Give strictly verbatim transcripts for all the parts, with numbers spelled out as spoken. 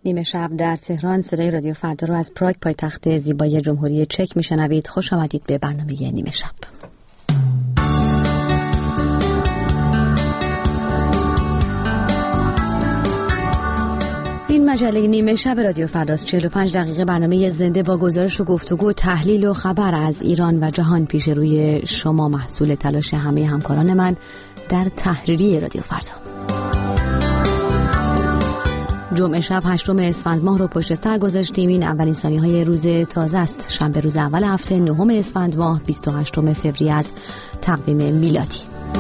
نیمه شب در تهران صدای رادیو فردا رو از پراگ پایتخت زیبای جمهوری چک میشنوید. خوش آمدید به برنامه نیمه شب. این مجله نیمه شب رادیو فرداست. چهل و پنج دقیقه برنامه زنده با گزارش و گفتگو، تحلیل و خبر از ایران و جهان پیش روی شما، محصول تلاش همه همکاران من در تحریری رادیو فردا. جمعه شب هشتم اسفند ماه رو پشت سر گذاشتیم. این اولین ثانیه‌های روز تازه است. شنبه روز اول هفته نهم اسفند ماه بیست و هشتم فوریه از تقویم میلادی.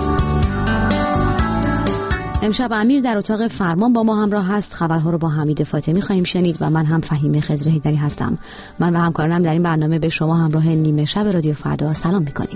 امشب امیر در اتاق فرمان با ما همراه هست. خبرها رو با حمید فاطمی خواهیم شنید و من هم فهیمه خضر حیدری هستم. من و همکارانم در این برنامه به شما همراه نیمه شب رادیو فردا سلام می‌کنیم.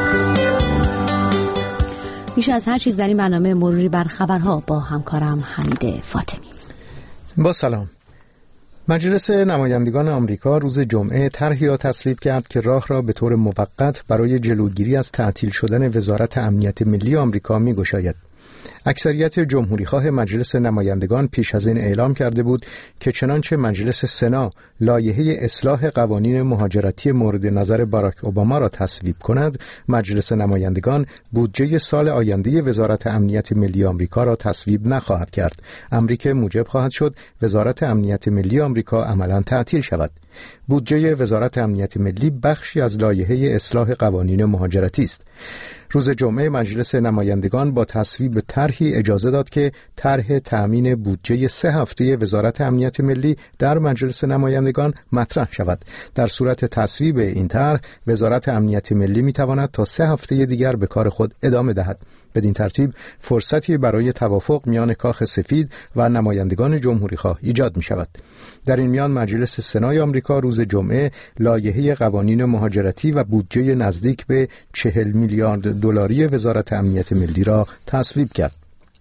بیش از هر چیز در این برنامه مروری بر خبرها با همکارم حمید فاطمی. با سلام. مجلس نمایندگان آمریکا روز جمعه طرحی را تصویب کرد که راه را به طور موقت برای جلوگیری از تعطیل شدن وزارت امنیت ملی آمریکا می‌گشاید. اکثریت جمهوریخواه مجلس نمایندگان پیش از این اعلام کرده بود که چنانچه مجلس سنا لایحه اصلاح قوانین مهاجرتی مورد نظر باراک اوباما را تصویب کند، مجلس نمایندگان بودجه سال آینده وزارت امنیت ملی آمریکا را تصویب نخواهد کرد، امری که موجب خواهد شد وزارت امنیت ملی آمریکا عملاً تعطیل شود. بودجه وزارت امنیت ملی بخشی از لایحه اصلاح قوانین مهاجرتی است. روز جمعه مجلس نمایندگان با تصویب طرحی اجازه داد که طرح تأمین بودجه سه هفته وزارت امنیت ملی در مجلس نمایندگان مطرح شود. در صورت تصویب این طرح، وزارت امنیت ملی میتواند تا سه هفته دیگر به کار خود ادامه دهد. بدین ترتیب فرصتی برای توافق میان کاخ سفید و نمایندگان جمهوریخواه ایجاد می شود. در این میان مجلس سنای آمریکا روز جمعه لایحه قوانین مهاجرتی و بودجه نزدیک به چهل میلیارد دلاری وزارت امنیت ملی را تصویب کرد.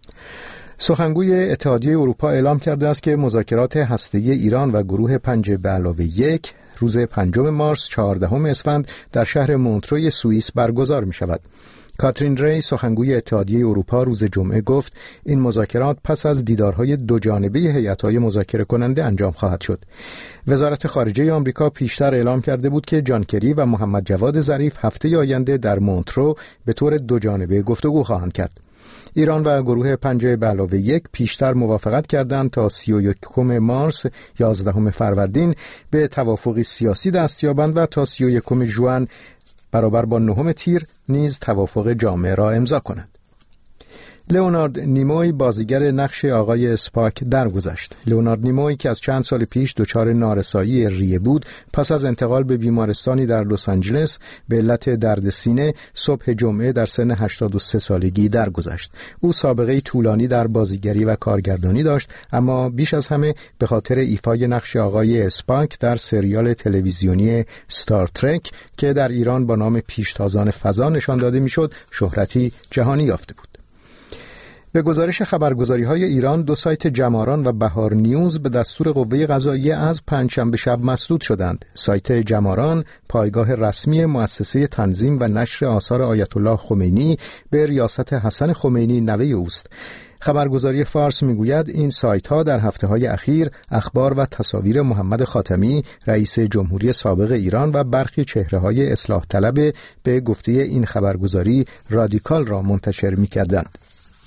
سخنگوی اتحادیه اروپا اعلام کرده است که مذاکرات هسته‌ای ایران و گروه پنج به علاوه یک روز پنجم مارس چهاردهم اسفند در شهر مونتروی سوئیس برگزار می شود. کاترین ری سخنگوی اتحادیه اروپا روز جمعه گفت این مذاکرات پس از دیدارهای دو جانبه هیئت‌های مذاکره کننده انجام خواهد شد. وزارت خارجه آمریکا پیشتر اعلام کرده بود که جان کری و محمد جواد ظریف هفته آینده در مونترو به طور دو جانبه گفتگو خواهند کرد. ایران و گروه پنج به علاوه یک پیشتر موافقت کردند تا سی و یکم مارس یازدهم فروردین به توافقی سیاسی دست یابند و تا سی و یکم ژوئن برابر با نهم تیر نیز توافق جامع را امضا کنند. لئونارد نیموی بازیگر نقش آقای اسپاک درگذشت. لئونارد نیموی که از چند سال پیش دچار نارسایی ریه بود، پس از انتقال به بیمارستانی در لس آنجلس به علت درد سینه صبح جمعه در سن هشتاد و سه سالگی درگذشت. او سابقه طولانی در بازیگری و کارگردانی داشت، اما بیش از همه به خاطر ایفای نقش آقای اسپاک در سریال تلویزیونی ستار ترک که در ایران با نام پیشتازان فضا نشان داده میشد، شهرتی جهانی یافته بود. به گزارش خبرگزاری‌های ایران، دو سایت جماران و بهار نیوز به دستور قوه قضاییه از پنجشنبه شب مسدود شدند. سایت جماران پایگاه رسمی مؤسسه تنظیم و نشر آثار آیت الله خمینی به ریاست حسن خمینی نوه اوست. خبرگزاری فارس میگوید این سایت‌ها در هفته‌های اخیر اخبار و تصاویر محمد خاتمی رئیس جمهوری سابق ایران و برخی چهره‌های اصلاح طلب به گفته این خبرگزاری رادیکال را منتشر می‌کردند.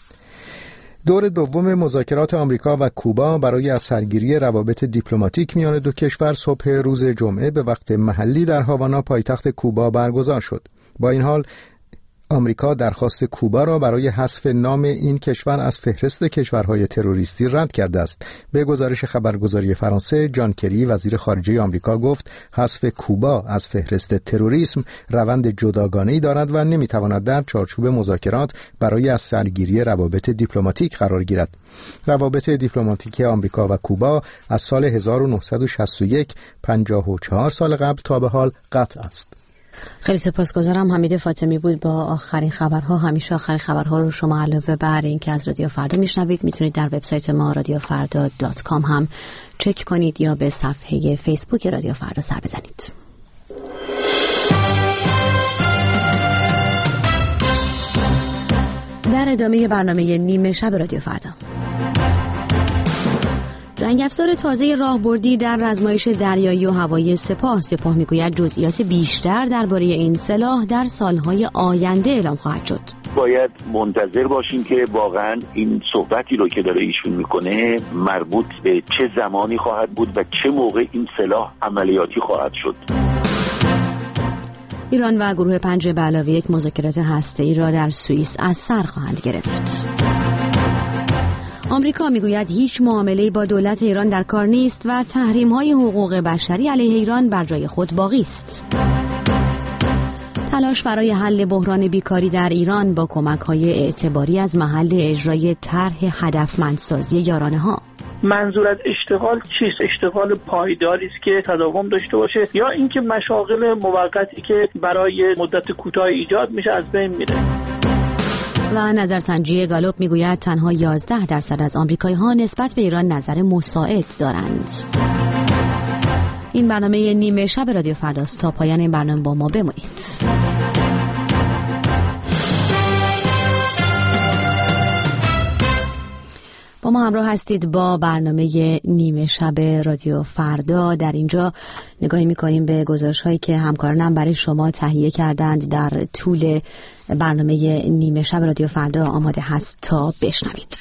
دور دوم مذاکرات آمریکا و کوبا برای از سرگیری روابط دیپلماتیک میان دو کشور صبح روز جمعه به وقت محلی در هاوانا پایتخت کوبا برگزار شد. با این حال آمریکا درخواست کوبا را برای حذف نام این کشور از فهرست کشورهای تروریستی رد کرده است. به گزارش خبرگزاری فرانسه، جان کری وزیر خارجه آمریکا گفت حذف کوبا از فهرست تروریسم روند جداگانه‌ای دارد و نمیتواند در چارچوب مذاکرات برای از سرگیری روابط دیپلماتیک قرار گیرد. روابط دیپلماتیک آمریکا و کوبا از سال هزار و نهصد و شصت و یک، پنجاه و چهار سال قبل تا به حال قطع است. خیلی سپاسگزارم. حمید فاطمی بود با آخرین خبرها. همیشه آخرین خبرها رو شما علاوه بر این که از رادیو فردا میشنوید میتونید در وبسایت ما رادیو فردا دات کام هم چک کنید یا به صفحه فیسبوک رادیو فردا سر بزنید. در ادامه برنامه نیمه شب رادیو فردا، جنگ افزار تازه راهبردی در رزمایش دریایی و هوایی سپاه سپاه میگوید جزئیات بیشتر درباره این سلاح در سالهای آینده اعلام خواهد شد. باید منتظر باشیم که واقعا این صحبتی رو که داره ایشون میکنه مربوط به چه زمانی خواهد بود و چه موقع این سلاح عملیاتی خواهد شد. ایران و گروه پنج به علاوه یک مذاکرات هسته‌ای را در سوئیس از سر خواهند گرفت. آمریکا میگوید هیچ معامله‌ای با دولت ایران در کار نیست و تحریم‌های حقوق بشری علیه ایران بر جای خود باقی است. تلاش برای حل بحران بیکاری در ایران با کمک‌های اعتباری از محل اجرای طرح هدفمندسازی یارانه‌ها. منظور از اشتغال چیست؟ اشتغال پایداری است که تداوم داشته باشه یا اینکه مشاغل موقتی که برای مدت کوتاه ایجاد میشه از بین میره؟ و نظرسنجی گالوپ میگوید تنها یازده درصد از آمریکایی‌ها نسبت به ایران نظر مساعد دارند. این برنامه نیمه شب رادیو فرداست. تا پایان این برنامه با ما بمانید. با ما همراه هستید با برنامه نیمه شب رادیو فردا. در اینجا نگاهی می‌کنیم به گزارش‌هایی که همکارانم برای شما تهیه کردند در طول برنامه نیمه شب رادیو فردا. آماده هست تا بشنوید.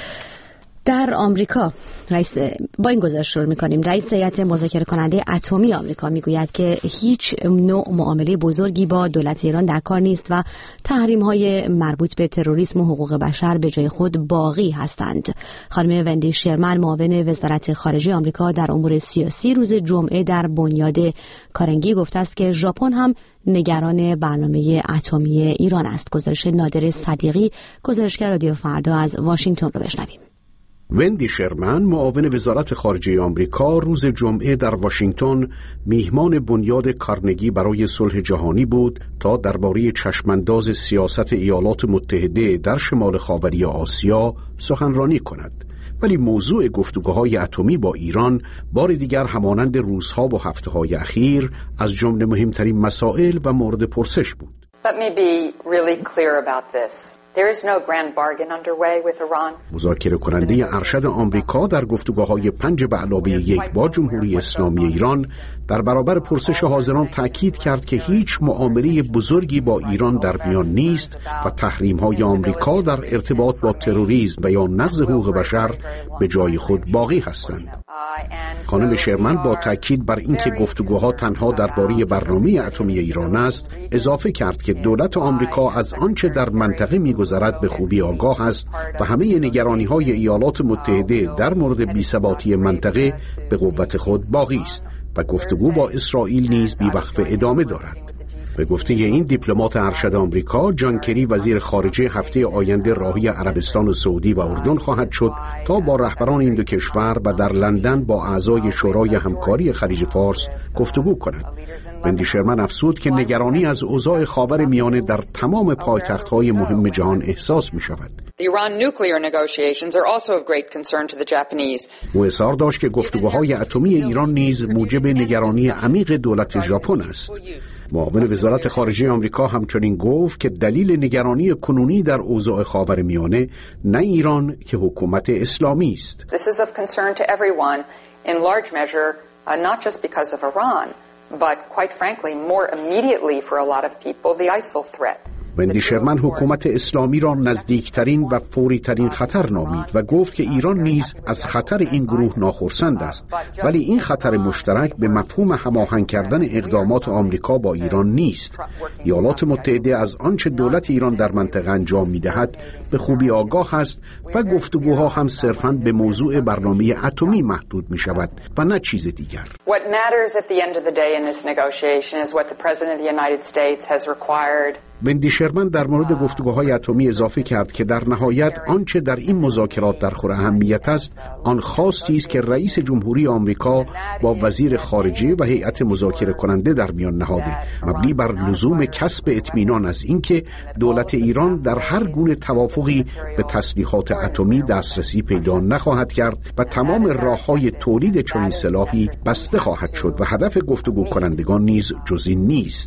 در آمریکا رئیس با این گزارش شروع می‌کنیم. رئیس هیئت مذاکره کننده اتمی آمریکا میگوید که هیچ نوع معامله بزرگی با دولت ایران در کار نیست و تحریم‌های مربوط به تروریسم و حقوق بشر به جای خود باقی هستند. خانم وندی شرمن معاون وزارت خارجه آمریکا در امور سیاسی روز جمعه در بنیاد کارنگی گفته است که ژاپن هم نگران برنامه اتمی ایران است. گزارش نادر صدیقی، گزارشگر رادیو فردا از واشنگتن رو بشنویم. وندی شرمن معاون وزارت خارجه آمریکا روز جمعه در واشنگتن میهمان بنیاد کارنگی برای صلح جهانی بود تا درباره چشمانداز سیاست ایالات متحده در شمال خاوری آسیا سخنرانی کند. ولی موضوع گفتگوهای اتمی با ایران بار دیگر همانند روزها و هفته‌های اخیر از جمله مهمترین مسائل و مورد پرسش بود. Let me be really clear about this. There is no grand bargain underway with Iran. مذاکره کننده ارشد آمریکا در گفتگوهای پنج به علاوه یک با جمهوری اسلامی ایران در برابر پرسش حاضران تأکید کرد که هیچ معامله بزرگی با ایران در میان نیست و تحریم‌های آمریکا در ارتباط با تروریسم و یا نقض حقوق بشر به جای خود باقی هستند. خانم شرمن با تأکید بر اینکه گفتگوها تنها درباره برنامه اتمی ایران است، اضافه کرد که دولت آمریکا از آنچه در منطقه می‌گذرد به خوبی آگاه است و همه نگرانی‌های ایالات متحده در مورد بی‌ثباتی منطقه به قوت خود باقی است و گفتگو با اسرائیل نیز بی‌وقفه ادامه دارد. به گفته این دیپلمات ارشد آمریکا، جان کری وزیر خارجه هفته آینده راهی عربستان و سعودی و اردن خواهد شد تا با رهبران این دو کشور و در لندن با اعضای شورای همکاری خلیج فارس گفتگو کند. وندی شرمن افزود که نگرانی از اوضاع خاور میانه در تمام پایتخت‌های مهم جهان احساس می‌شود. The Iran nuclear negotiations are also of great concern to the Japanese. او اصرار داشت که گفتگوهای اتمی ایران نیز موجب نگرانی عمیق دولت ژاپن است. معاون وزارت خارجه آمریکا همچنین گفت که دلیل نگرانی کنونی در اوضاع خاورمیانه نه ایران که حکومت اسلامی است. This is of concern to everyone in large measure, uh, not just because of Iran, but quite frankly more immediately for a lot of people the ISIL threat. وندی شرمن حکومت اسلامی را نزدیکترین و فوریترین خطر نامید و گفت که ایران نیز از خطر این گروه ناخرسند است، ولی این خطر مشترک به مفهوم هماهنگ کردن اقدامات آمریکا با ایران نیست. ایالات متحده از آنچه دولت ایران در منطقه انجام می‌دهد به خوبی آگاه است و گفتگوها هم صرفاً به موضوع برنامه اتمی محدود می‌شود و نه چیز دیگر. What matters at the end of the day in this negotiation is what the President of the United States has required. وندی شرمن در مورد گفتگوهای اتمی اضافه کرد که در نهایت آنچه در این مذاکرات در خور اهمیت است آن خواستی است که رئیس جمهوری آمریکا با وزیر خارجه و هیئت مذاکره کننده در میان نهاده، مبنی بر لزوم کسب اطمینان از اینکه دولت ایران در هر گونه توافقی به تسلیحات اتمی دسترسی پیدا نخواهد کرد و تمام راه‌های تولید چنین سلاحی بسته خواهد شد و هدف گفتگو کنندگان نیز جز این نیست.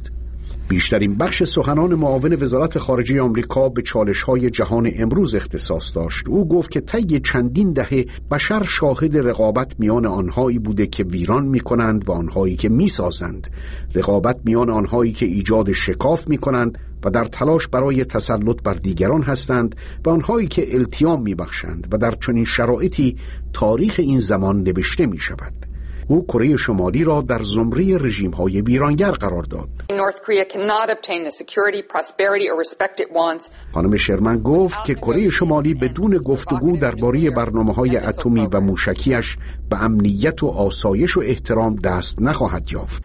بیشترین بخش سخنان معاون وزارت خارجه آمریکا به چالش‌های جهان امروز اختصاص داشت. او گفت که طی چندین دهه بشر شاهد رقابت میان آنهایی بوده که ویران می‌کنند و آنهایی که می‌سازند، رقابت میان آنهایی که ایجاد شکاف می‌کنند و در تلاش برای تسلط بر دیگران هستند و آنهایی که التیام می‌بخشند و در چنین شرایطی تاریخ این زمان نوشته می‌شود. او کره شمالی را در زمره رژیم‌های ویرانگر قرار داد. خانم شرمن گفت که کره شمالی بدون گفتگو درباره برنامه‌های اتمی و موشکیش به امنیت و آسایش و احترام دست نخواهد یافت.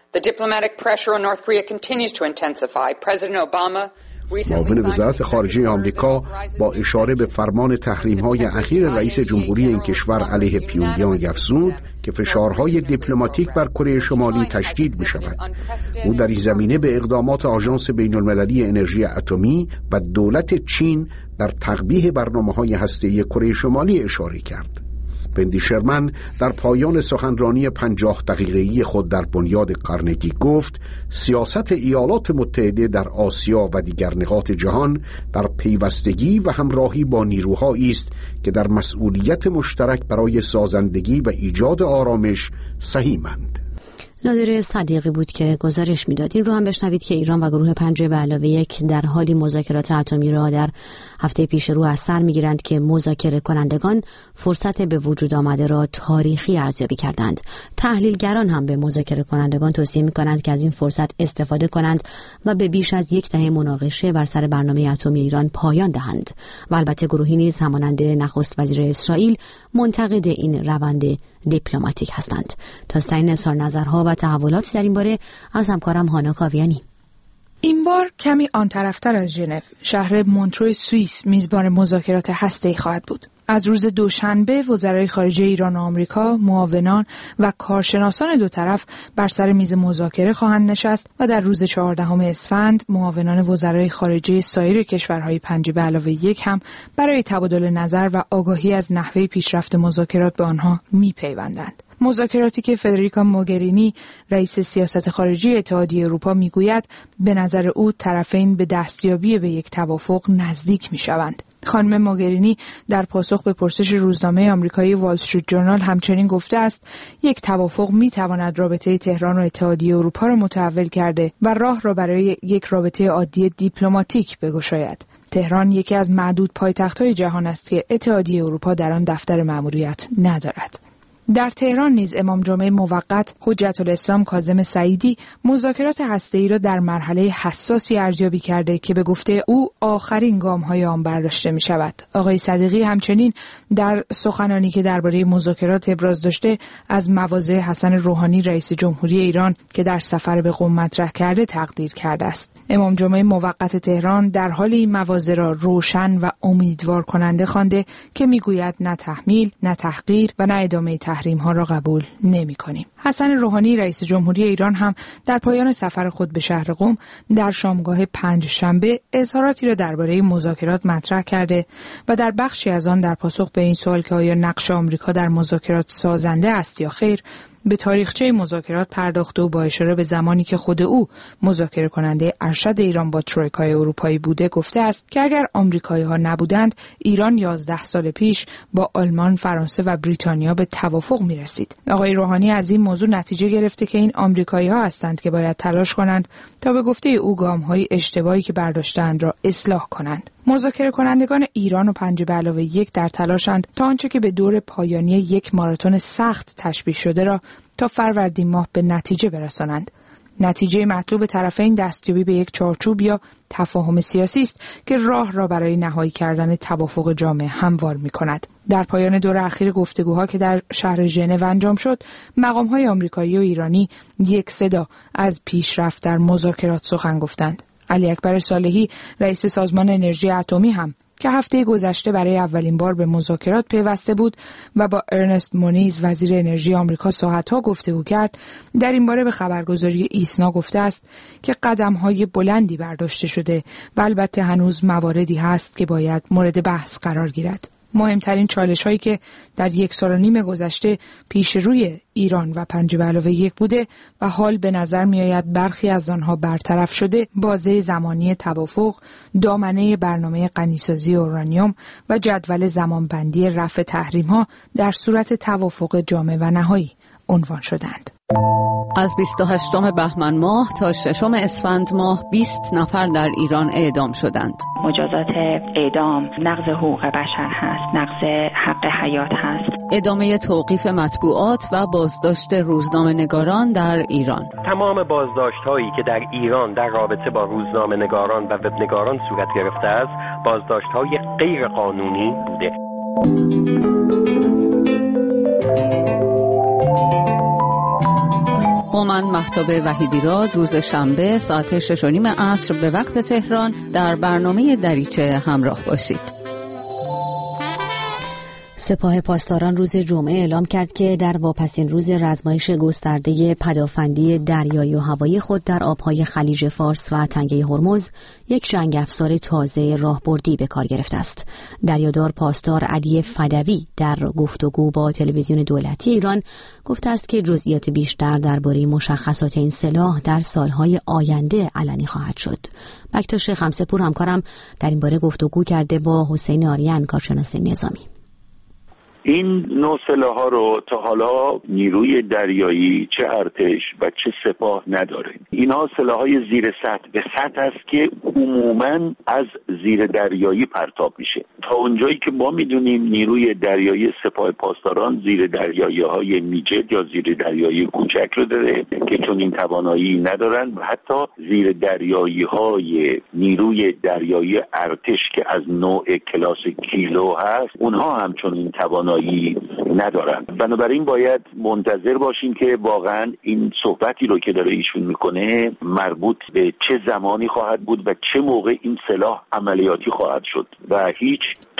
معاون وزارت خارجه آمریکا با اشاره به فرمان تحریم‌های اخیر رئیس جمهوری این کشور علیه پیونگیانگ افزود که فشارهای دیپلماتیک بر کره شمالی تشدید می‌شود. او در این زمینه به اقدامات آژانس بین‌المللی انرژی اتمی و دولت چین در تقبیح برنامه‌های هسته‌ای کره شمالی اشاره کرد. وندی شرمن در پایان سخنرانی پنجاه دقیقه‌ای خود در بنیاد کارنگی گفت سیاست ایالات متحده در آسیا و دیگر نقاط جهان در پیوستگی و همراهی با نیروهایی است که در مسئولیت مشترک برای سازندگی و ایجاد آرامش سهیمند. نادر صدیقی بود که گزارش میداد. این رو هم بشنوید که ایران و گروه پنج به علاوه یک در حالی مذاکرات اتمی را در هفته پیش رو از سر میگیرند که مذاکره کنندگان فرصت به وجود آمده را تاریخی ارزیابی کردند. تحلیلگران هم به مذاکره کنندگان توصیه میکنند که از این فرصت استفاده کنند و به بیش از یک دهه مناقشه بر سر برنامه اتمی ایران پایان دهند. و البته گروهی نیز همانند نخست وزیر اسرائیل منتقد این روند دیپلماتیک هستند. تا این اظهار نظرها و تحولاتی در این باره از همکارم هانا کاویانی. این بار کمی آن طرفتر از ژنو، شهر مونترو سوئیس میزبان مذاکرات هسته‌ای خواهد بود. از روز دوشنبه وزرای خارجه ایران و آمریکا، معاونان و کارشناسان دو طرف بر سر میز مذاکره خواهند نشست و در روز چهاردهم اسفند معاونان وزرای خارجه سایر کشورهای پنج به علاوه یک هم برای تبادل نظر و آگاهی از نحوه پیشرفت مذاکرات به آنها میپیوندند. مذاکراتی که فدریکا موگرینی رئیس سیاست خارجی اتحادیه اروپا میگوید به نظر او طرفین به دستیابی به یک توافق نزدیک میشوند. خانم موگرینی در پاسخ به پرسش روزنامه آمریکایی وال استریت جورنال همچنین گفته است یک توافق میتواند رابطه تهران و اتحادیه اروپا را متحول کرده و راه را برای یک رابطه عادی دیپلماتیک بگشاید. تهران یکی از معدود پایتخت‌های جهان است که اتحادیه اروپا در آن دفتر مأموریت ندارد. در تهران نیز امام جمعه موقت حجت الاسلام کاظم سعیدی مذاکرات هسته‌ای را در مرحله حساسی ارزیابی کرده که به گفته او آخرین گام‌های آن برداشته می‌شود. آقای صدیقی همچنین در سخنانی که درباره مذاکرات ابراز داشته از مواضع حسن روحانی رئیس جمهوری ایران که در سفر به قم مطرح کرده تقدیر کرده است. امام جمعه موقت تهران در حال این مواضع را روشن و امیدوار کننده خوانده که می‌گوید نه تحمیل، نه تحقیر و نه ادامه تحریم ها را قبول نمی کنیم. حسن روحانی رئیس جمهوری ایران هم در پایان سفر خود به شهر قم در شامگاه پنج شنبه اظهاراتی را درباره مذاکرات مطرح کرده و در بخشی از آن در پاسخ به این سوال که آیا نقش آمریکا در مذاکرات سازنده است یا خیر به تاریخچه مذاکرات پرداخته و با اشاره به زمانی که خود او مذاکره کننده ارشد ایران با ترویکای اروپایی بوده گفته است که اگر آمریکایی‌ها نبودند ایران یازده سال پیش با آلمان، فرانسه و بریتانیا به توافق می‌رسید. آقای روحانی از این موضوع نتیجه گرفته که این آمریکایی‌ها هستند که باید تلاش کنند تا به گفته او گام‌های اشتباهی که برداشته‌اند را اصلاح کنند. مذاکره کنندگان ایران و پنج به علاوه یک در تلاشند تا آنچه که به دور پایانی یک ماراتون سخت تشبیه شده را تا فروردین ماه به نتیجه برسانند. نتیجه مطلوب طرفین دستیابی به یک چارچوب یا تفاهم سیاسی است که راه را برای نهایی کردن توافق جامع هموار می‌کند. در پایان دور اخیر گفتگوها که در شهر ژنو انجام شد، مقام‌های آمریکایی و ایرانی یک صدا از پیشرفت در مذاکرات سخن گفتند. علی اکبر صالحی رئیس سازمان انرژی اتمی هم که هفته گذشته برای اولین بار به مذاکرات پیوسته بود و با ارنست مونیز وزیر انرژی آمریکا ساعتها گفتگو کرد، در این باره به خبرگزاری ایسنا گفته است که قدم‌های بلندی برداشته شده و البته هنوز مواردی هست که باید مورد بحث قرار گیرد. مهمترین چالش هایی که در یک سال و نیم گذشته پیش روی ایران و پنج به علاوه یک بوده و حال به نظر می آید برخی از آنها برطرف شده، بازه زمانی توافق، دامنه برنامه غنیسازی اورانیوم و جدول زمانبندی رفع تحریم ها در صورت توافق جامع و نهایی عنوان شدند. از بیست و هشتم بهمن ماه تا ششم اسفند ماه بیست نفر در ایران اعدام شدند. مجازات اعدام نقض حقوق بشر هست، نقض حق حیات هست. ادامه توقیف مطبوعات و بازداشت روزنامه‌نگاران در ایران. تمام بازداشت‌هایی که در ایران در رابطه با روزنامه‌نگاران و وبنگاران صورت گرفته است، بازداشت‌های غیر قانونی بوده. هومن مهتاب وحیدیراد روز شنبه ساعت شش و نیم عصر به وقت تهران در برنامه دریچه همراه باشید. سپاه پاسداران روز جمعه اعلام کرد که در واپسین روز رزمایش گسترده پدافندی دریایی و هوایی خود در آبهای خلیج فارس و تنگه هرمز یک جنگ افزار تازه راهبردی به کار گرفته است. دریادار پاسدار علی فدوی در گفتگو با تلویزیون دولتی ایران گفته است که جزئیات بیشتر درباره مشخصات این سلاح در سالهای آینده علنی خواهد شد. بکتاش خمسه‌پور همکارم در این باره گفتگو کرده با حسین آریان، کارشناس نظامی. این نوع سلاح‌ها رو تا حالا نیروی دریایی چه ارتش و چه سپاه نداره. اینها سلاح‌های زیر سطح به سطح است که عموماً از زیر دریایی پرتاب میشه. تا اونجایی که ما میدونیم نیروی دریایی سپاه پاسداران زیر دریایی‌های میجد یا زیر دریایی کوچک رو داره که چون این توانایی ندارن و حتی زیر دریایی‌های نیروی دریایی ارتش که از نوع کلاس کیلو هست اونها هم چون این توانایی ندارن. بنابراین باید منتظر باشیم که واقعا این صحبتی رو که داره ایشون میکنه مربوط به چه زمانی خواهد بود و چه موقع این سلاح عملیاتی خواهد شد و هیچ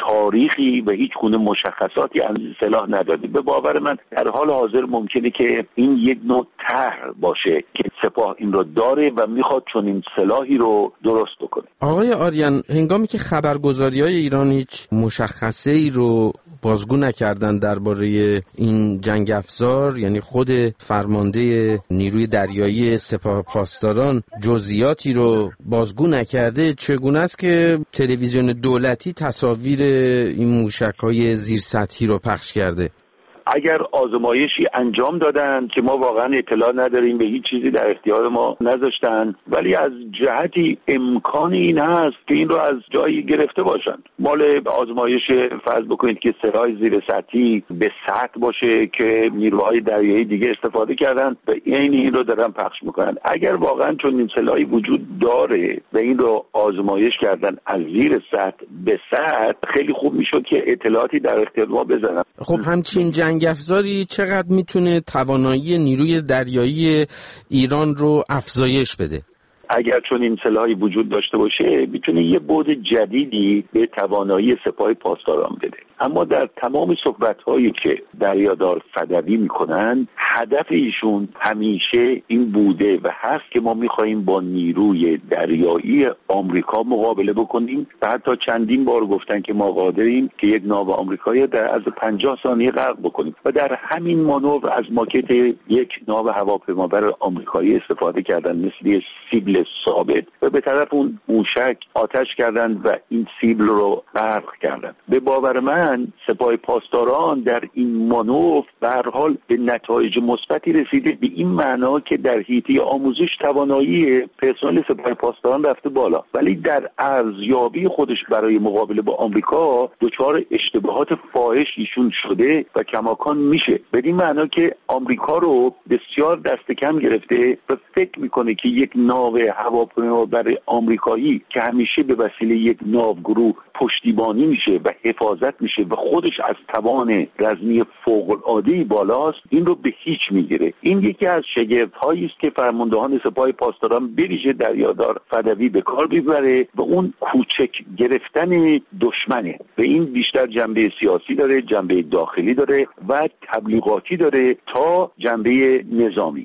تاریخی و هیچ گونه مشخصاتی از این سلاح نداده. به باور من در حال حاضر ممکنه که این یک نوع طرح باشه که سپاه این رو داره و میخواد چون این سلاحی رو درست بکنه. آقای آریان، هنگامی که خبرگزاری‌های ایران هیچ مشخصه‌ای رو بازگو نکردن درباره این جنگ افزار، یعنی خود فرمانده نیروی دریایی سپاه پاسداران جزئیاتی رو بازگو نکرده، چگونه است که تلویزیون دولتی تصاویر این موشک‌های زیر سطحی رو پخش کرده؟ اگر آزمایشی انجام دادن که ما واقعا اطلاع نداریم، به هیچ چیزی در اختیار ما نذاشتن، ولی از جهتی امکان این هست که این رو از جایی گرفته باشن. مال آزمایش فرض بکنید که سلاح زیر سطحی به سطح باشه که نیروهای دریایی دیگه استفاده کردن و این این رو دارن پخش میکنن. اگر واقعا چون این سلاحی وجود داره و این رو آزمایش کردن از زیر سطح به سطح، خیلی خوب میشد که اطلاعاتی در اختیار ما بذارن. خب همچین جنگ افزاری چقدر میتونه توانایی نیروی دریایی ایران رو افزایش بده؟ اگر چون این سلاحی وجود داشته باشه میتونه یه بعد جدیدی به توانایی سپاه پاسداران بده. اما در تمام صحبت‌هایی که دریادار فدوی میکنن، هدف ایشون همیشه این بوده و هست که ما میخواییم با نیروی دریایی آمریکا مقابله بکنیم و حتی چندین بار گفتن که ما قادریم که یک ناو آمریکایی در از پنجاه ثانیه غرق بکنیم و در همین مانور از ماکت یک ناو هواپیمابر آمریکایی استفاده کردن مثل سیبل ثابت و به طرف اون موشک آتش کردن و این سیبل رو غرق کردن. به باور من سپاه پاسداران در این مانور به هر حال به نتایج مثبتی رسیده، به این معنا که در حیطه آموزش توانایی پرسنل سپاه پاسداران رفته بالا، ولی در ارزیابی خودش برای مقابله با آمریکا دچار اشتباهات فاحش ایشون شده و کماکان میشه. به این معنا که آمریکا رو بسیار دست کم گرفته و فکر میکنه که یک ناو هواپیمابر آمریکایی که همیشه به وسیله یک ناوگروه پشتیبانی میشه و حفاظت میشه و خودش از توان رزمی فوق‌العاده‌ای بالاست، این رو به هیچ میگیره. این یکی از شگفت‌هایی است که فرماندهان سپاه پاسداران به ویژه دریادار فدوی به کار میبره و اون کوچک گرفتن دشمنه و این بیشتر جنبه سیاسی داره، جنبه داخلی داره و تبلیغاتی داره تا جنبه نظامی.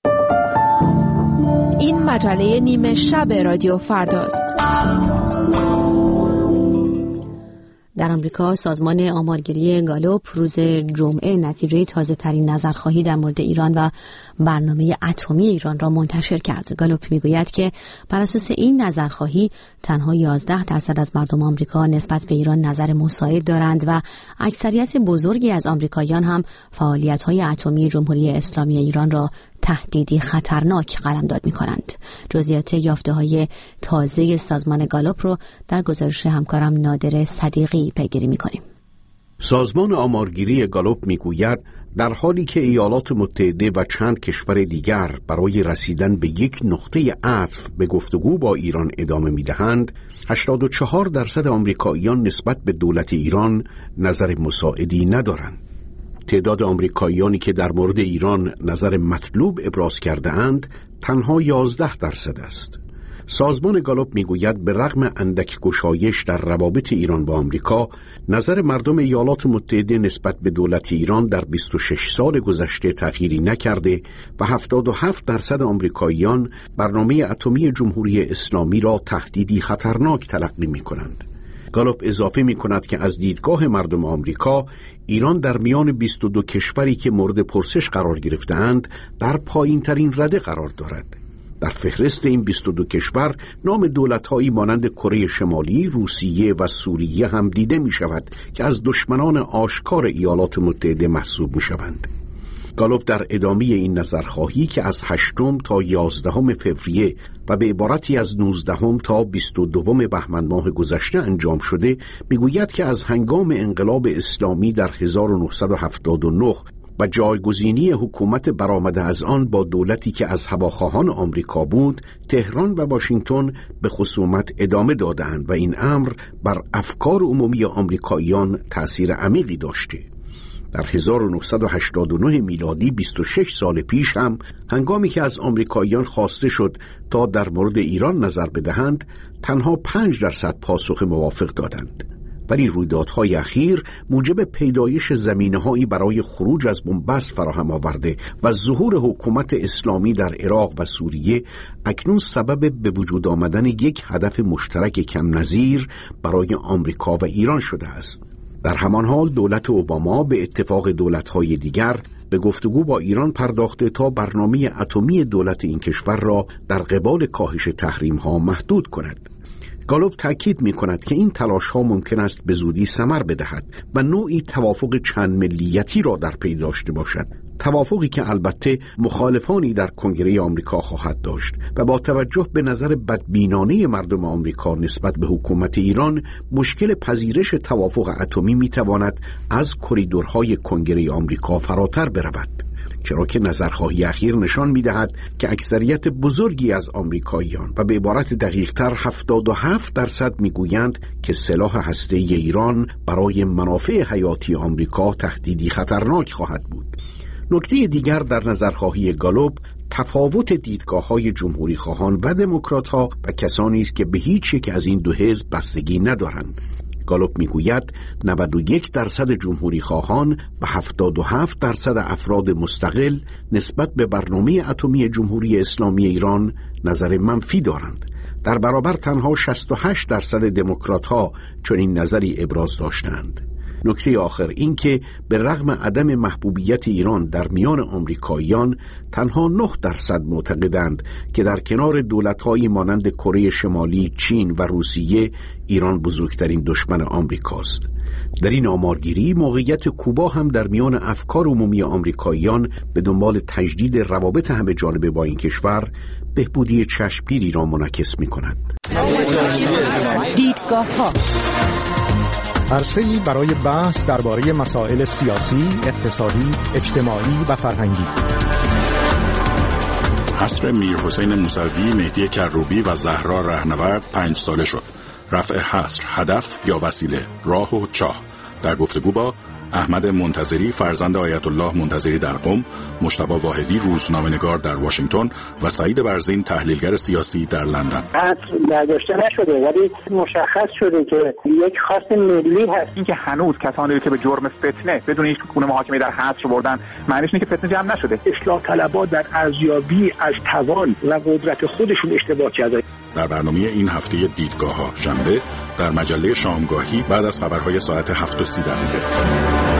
این مجله نیمه شب رادیو فرداست. در آمریکا سازمان آمارگیری گالوپ روز جمعه نتیجه تازه ترین نظرخواهی در مورد ایران و برنامه اتمی ایران را منتشر کرد. گالوپ میگوید که بر اساس این نظرخواهی تنها یازده درصد از مردم آمریکا نسبت به ایران نظر مساعد دارند و اکثریت بزرگی از آمریکاییان هم فعالیت‌های اتمی جمهوری اسلامی ایران را تهدیدی خطرناک قلمداد می‌کنند. جزئیات یافته‌های تازه سازمان گالوپ رو در گزارش همکارم نادر صدیقی پیگیری می‌کنیم. سازمان آمارگیری گالوپ میگوید در حالی که ایالات متحده و چند کشور دیگر برای رسیدن به یک نقطه عطف به گفتگو با ایران ادامه می‌دهند، هشتاد و چهار درصد آمریکاییان نسبت به دولت ایران نظر مساعدی ندارند. تعداد آمریکاییانی که در مورد ایران نظر مطلوب ابراز کرده اند تنها یازده درصد است. سازمان گالوپ میگوید به رغم اندک گشایش در روابط ایران با آمریکا، نظر مردم ایالات متحده نسبت به دولت ایران در بیست و شش سال گذشته تغییری نکرده و هفتاد و هفت درصد آمریکاییان برنامه اتمی جمهوری اسلامی را تهدیدی خطرناک تلقی می‌کنند. گالوپ اضافه می‌کند که از دیدگاه مردم آمریکا، ایران در میان بیست و دو کشوری که مورد پرسش قرار گرفته‌اند در پایین‌ترین رده قرار دارد. در فهرست این بیست و دو کشور نام دولت‌هایی مانند کره شمالی، روسیه و سوریه هم دیده می‌شود که از دشمنان آشکار ایالات متحده محسوب می‌شوند. گالوپ در ادامه این نظرخواهی که از هشتم تا یازدهم فوریه و به عبارتی از نوزدهم تا بیست و دوم بهمن ماه گذشته انجام شده میگوید که از هنگام انقلاب اسلامی در هزار و نهصد و هفتاد و نه و جایگزینی حکومت برآمده از آن با دولتی که از هواخواهان آمریکا بود، تهران و واشنگتن به خصومت ادامه دادند و این امر بر افکار عمومی آمریکاییان تأثیر عمیقی داشته. در هزار و نهصد و هشتاد و نه میلادی بیست و شش سال پیش هم هنگامی که از آمریکاییان خواسته شد تا در مورد ایران نظر بدهند، تنها پنج درصد پاسخ موافق دادند. ولی رویدادهای اخیر موجب پیدایش زمینه‌هایی برای خروج از بنبست فراهم آورده و ظهور حکومت اسلامی در عراق و سوریه اکنون سبب به وجود آمدن یک هدف مشترک کم نظیر برای آمریکا و ایران شده است. در همان حال دولت اوباما به اتفاق دولت‌های دیگر به گفتگو با ایران پرداخته تا برنامه اتمی دولت این کشور را در قبال کاهش تحریم‌ها محدود کند. گالوپ تأکید می‌کند که این تلاش‌ها ممکن است به زودی ثمر بدهد و نوعی توافق چند ملیتی را در پی داشته باشد، توافقی که البته مخالفانی در کنگره آمریکا خواهد داشت و با توجه به نظر بدبینانه مردم آمریکا نسبت به حکومت ایران، مشکل پذیرش توافق اتمی می‌تواند از کریدورهای کنگره آمریکا فراتر برود، چرا که نظرخواهی اخیر نشان می‌دهد که اکثریت بزرگی از آمریکاییان و به عبارت دقیق‌تر هفتاد و هفت درصد می‌گویند که سلاح هسته‌ای ایران برای منافع حیاتی آمریکا تهدیدی خطرناک خواهد بود. نکته دیگر در نظرخواهی گالوپ تفاوت دیدگاه‌های جمهوری خواهان و دموکرات‌ها و کسانی است که به هیچ یک از این دو حزب بستگی ندارند. گالوپ میگوید نود و یک درصد جمهوری خواهان و هفتاد و هفت درصد افراد مستقل نسبت به برنامه اتمی جمهوری اسلامی ایران نظر منفی دارند. در برابر تنها شصت و هشت درصد دموکرات‌ها چنین نظری ابراز داشتند. نکته آخر این که به رغم عدم محبوبیت ایران در میان آمریکاییان، تنها نه درصد معتقدند که در کنار دولت‌هایی مانند کره شمالی، چین و روسیه، ایران بزرگترین دشمن آمریکاست. در این آمارگیری موقعیت کوبا هم در میان افکار عمومی آمریکاییان به دنبال تجدید روابط همه جانبه با این کشور بهبودی چشمگیری را منعکس می‌کند. دیدگاه‌ها عرصه‌ای برای بحث درباره مسائل سیاسی، اقتصادی، اجتماعی و فرهنگی. حصر میرحسین موسوی، مهدی کروبی و زهرا رهنورد پنج ساله شد. رفع حصر، هدف یا وسیله، راه و چاه. در گفتگو با احمد منتظری، فرزند آیت الله منتظری در قم، مجتبی واحدی، روزنامه‌نگار در واشنگتن و سعید برزین، تحلیلگر سیاسی در لندن. حصر برداشته نشده ولی مشخص شده که یک خواست ملی هست. این که هنوز کسانی که به جرم فتنه بدون هیچ گونه محاکمه در حصر بردن، معنیش اینه که فتنه جمع نشده. اصلاح طلبها در ارزیابی از توان و قدرت خودشون اشتباه کردن. در برنامه این هفته دیدگاه‌ها شنبه در مجله شامگاهی بعد از خبرهای ساعت هفت و سی دقیقه.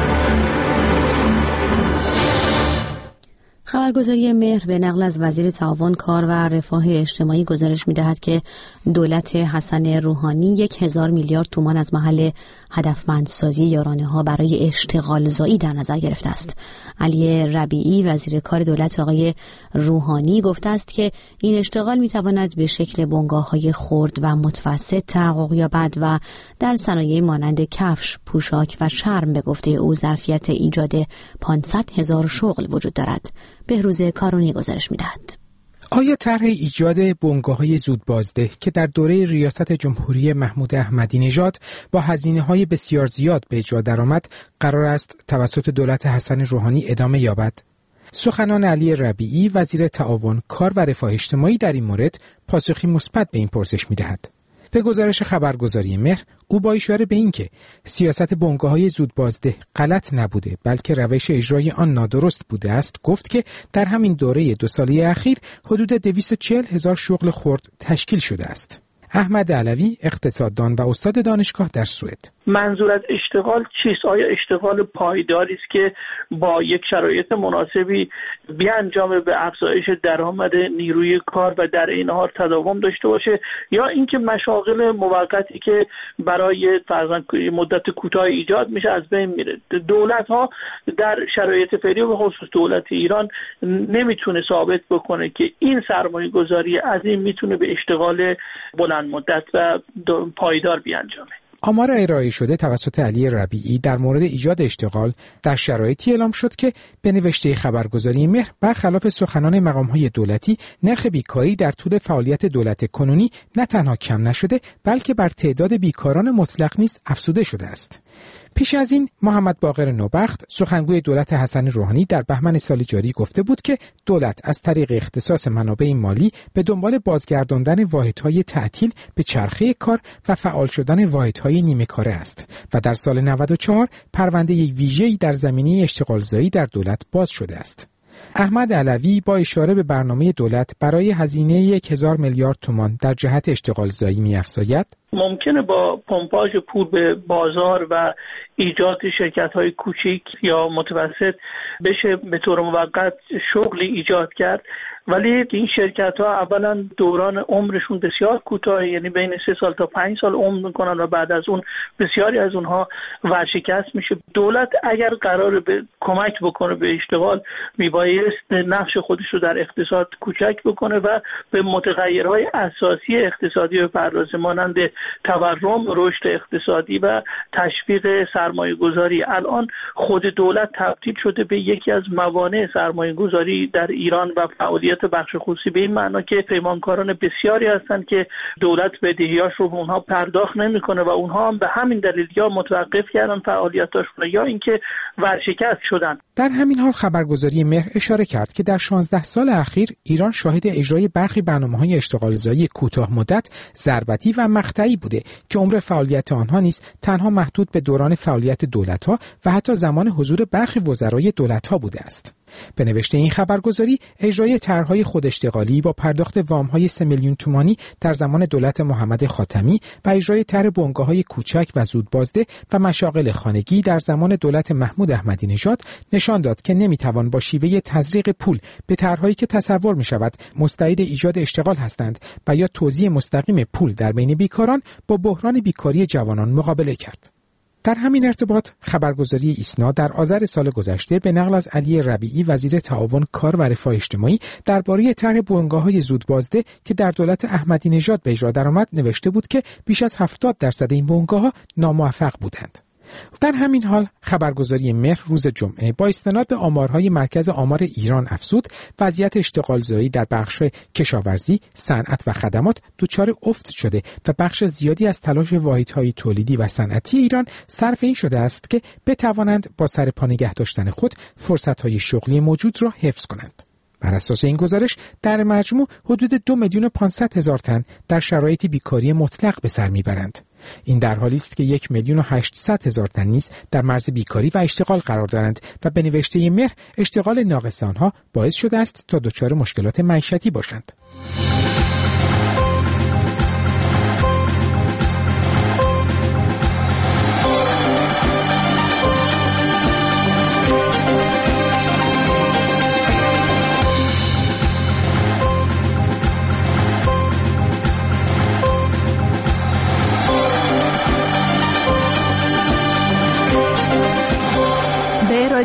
خبرگزاری مهر به نقل از وزیر تعاون کار و رفاه اجتماعی گزارش می‌دهد که دولت حسن روحانی یک هزار میلیارد تومان از محل هدفمندسازی یارانه‌ها برای اشتغال زایی در نظر گرفته است. علی ربیعی وزیر کار دولت آقای روحانی گفته است که این اشتغال می‌تواند به شکل بنگاه‌های خرد و متوسط تحقق یابد و در صنایع مانند کفش، پوشاک و چرم به گفته او ظرفیت ایجاد پانصد هزار شغل وجود دارد. بهروز کارونی گزارش می‌دهد. آیا طرح ایجاد بنگاه‌های زود بازده که در دوره ریاست جمهوری محمود احمدی نژاد با هزینه‌های بسیار زیاد به اجرا درآمد قرار است توسط دولت حسن روحانی ادامه یابد؟ سخنان علی ربیعی وزیر تعاون کار و رفاه اجتماعی در این مورد پاسخی مثبت به این پرسش می‌دهد. به گزارش خبرگزاری مهر، او با اشاره به اینکه سیاست بنگاه‌های زود بازده غلط نبوده بلکه روش اجرای آن نادرست بوده است، گفت که در همین دوره دو ساله اخیر حدود دویست و چهل هزار شغل خرد تشکیل شده است. احمد علوی اقتصاددان و استاد دانشگاه در سوئد: منظور از اشتغال چیست؟ آیا اشتغال پایداری است که با یک شرایط مناسبی بیانجامه به افزایش درآمد نیروی کار و در این حال تداوم داشته باشه، یا اینکه مشاغل موقتی که برای فرضاً مدت کوتاه ایجاد میشه از بین میره؟ دولت ها در شرایط فعلی و به خصوص دولت ایران نمیتونه ثابت بکنه که این سرمایه گذاری عظیم میتونه به اشتغال بلند مدت و پایدار بیانجامه. آمار ارائه شده توسط علی ربیعی در مورد ایجاد اشتغال در شرایطی اعلام شد که به نوشته خبرگزاری مهر برخلاف سخنان مقام‌های دولتی، نرخ بیکاری در طول فعالیت دولت کنونی نه تنها کم نشده بلکه بر تعداد بیکاران مطلق نیز افزوده شده است. پیش از این محمد باقر نوبخت سخنگوی دولت حسن روحانی در بهمن سال جاری گفته بود که دولت از طریق اختصاص منابع مالی به دنبال بازگرداندن واحدهای تعطیل به چرخه کار و فعال شدن واحدهای نیمه کاره است و در سال نود و چهار پرونده ویژه‌ای در زمینه اشتغال زایی در دولت باز شده است. احمد علوی با اشاره به برنامه دولت برای هزینه یک هزار میلیارد تومان در جهت اشتغال زایی می‌افزاید: ممکنه با پمپاژ پول به بازار و ایجاد شرکت‌های کوچیک یا متوسط بشه به طور موقت شغلی ایجاد کرد، ولی این شرکت‌ها اولا دوران عمرشون بسیار کوتاه، یعنی بین سه سال تا پنج سال عمر میکنن و بعد از اون بسیاری از اونها ورشکست میشه. دولت اگر قراره به کمک بکنه به اشتغال، میبایست نقش خودش رو در اقتصاد کوچک بکنه و به متغیرهای اساسی اقتصادی بپردازه، مانند تورم، رشد اقتصادی و تشویق سرمایه گذاری. الان خود دولت تبدیل شده به یکی از موانع سرمایه گذاری در ایران و فعالیت بخش خصوصی، به این معنا که پیمانکاران بسیاری هستند که دولت بدهیاش رو به اونها پرداخت نمیکنه و اونها هم به همین دلیل یا متوقف کردن فعالیتاشون یا اینکه ورشکست شدن. در همین حال خبرگزاری مهر اشاره کرد که در شانزده سال اخیر ایران شاهد اجرای برخی برنامه‌های اشتغال زایی کوتاه مدت، ضربتی و مقطعی بوده که عمر فعالیت آنها نیز تنها محدود به دوران فعالیت دولت‌ها و حتی زمان حضور برخی وزرای دولت‌ها بوده است. به نوشته این خبرگزاری، اجرای طرح‌های خوداشتغالی با پرداخت وام‌های سه میلیون تومانی در زمان دولت محمد خاتمی و اجرای طرح بنگاه‌های کوچک و زود بازده و مشاغل خانگی در زمان دولت محمود احمدی نژاد نشان داد که نمی‌توان با شیوه تزریق پول به طرح‌هایی که تصور می‌شود مستعد ایجاد اشتغال هستند و یا توزیع مستقیم پول در بین بیکاران با بحران بیکاری جوانان مقابله کرد. در همین ارتباط خبرگزاری ایسنا در آذر سال گذشته به نقل از علی ربیعی وزیر تعاون کار و رفاه اجتماعی درباره طرح بنگاه‌های زود بازده که در دولت احمدی نژاد به اجرا درآمد نوشته بود که بیش از هفتاد درصد این بنگاه‌ها ناموفق بودند. در همین حال خبرگزاری مهر روز جمعه با استناد به آمارهای مرکز آمار ایران افزود وضعیت اشتغال زایی در بخش کشاورزی، صنعت و خدمات دچار افت شده و بخش زیادی از تلاش واحدهای تولیدی و صنعتی ایران صرف این شده است که بتوانند با سر پا نگه داشتن خود فرصت‌های شغلی موجود را حفظ کنند. بر اساس این گزارش در مجموع حدود دو میلیون و پانصد هزار تن در شرایط بیکاری مطلق به سر میبرند. این در حالی است که یک میلیون و هشتصد هزار تن نیز در مرز بیکاری و اشتغال قرار دارند و به نوشته مهر اشتغال ناقص آنها باعث شده است تا دچار مشکلات معیشتی باشند.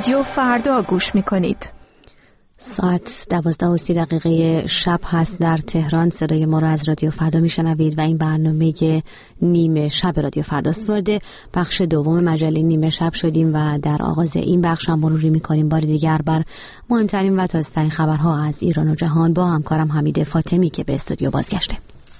رادیو فردا گوش میکنید. ساعت دوازده و سی دقیقه شب هست در تهران. صدای ما را از رادیو فردا میشنوید و این برنامه نیمه شب رادیو فرداست. وارد بخش دوم مجله نیمه شب شدیم و در آغاز این بخش هم مروری میکنیم بار دیگر بر مهمترین و تازه‌ترین خبرها از ایران و جهان با همکارم حمید فاطمی که به استودیو بازگشته.